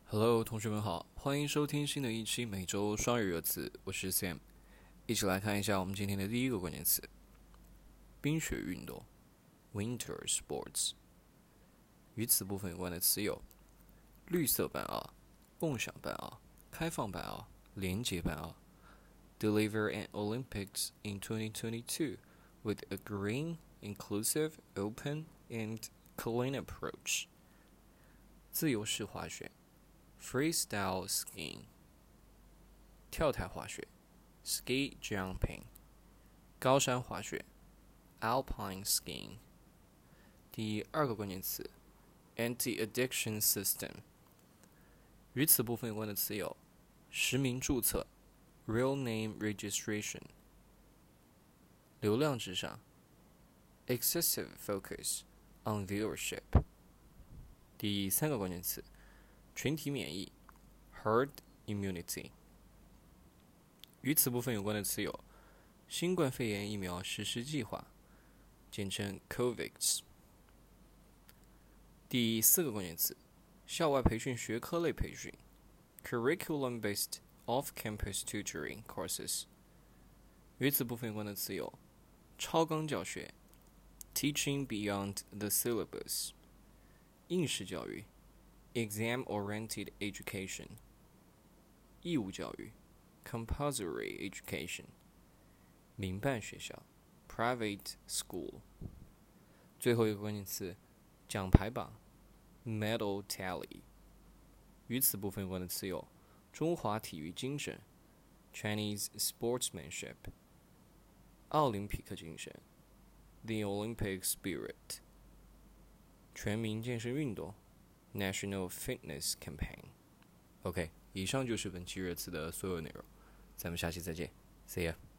Hello，同学们好，欢迎收听新的一期每周双语热词，我是 Sam，一起来看一下我们今天的第一个关键词：冰雪运动 （Winter Sports）。与此部分有关的词有：绿色办奥、共享办奥、开放办奥、联结办奥。Deliver an Olympics in 2022 with a green, inclusive, open, and clean approach. 自由式滑雪 Freestyle skiing 跳台滑雪 Ski jumping 高山滑雪 Alpine skiing 第二个关键词 Anti-addiction system 与此部分有关的词有实名注册 Real name registration 流量至上 Excessive focus on viewership 第三个关键词群体免疫 herd immunity 与此部分有关的词有新冠肺炎疫苗实施计划简称 COVAX 第四个关键词校外培训学科类培训 curriculum-based off-campus tutoring courses 与此部分有关的词有超纲教学 teaching beyond the syllabus 应试教育Exam-oriented education 义务教育 Compulsory education 民办学校 Private school 最后一个关键词奖牌榜 Medal tally 与此部分有关的词有中华体育精神 Chinese sportsmanship 奥林匹克精神 The Olympic spirit 全民健身运动National Fitness Campaign。OK， 以上就是本期热词的所有内容，咱们下期再见 ，See ya。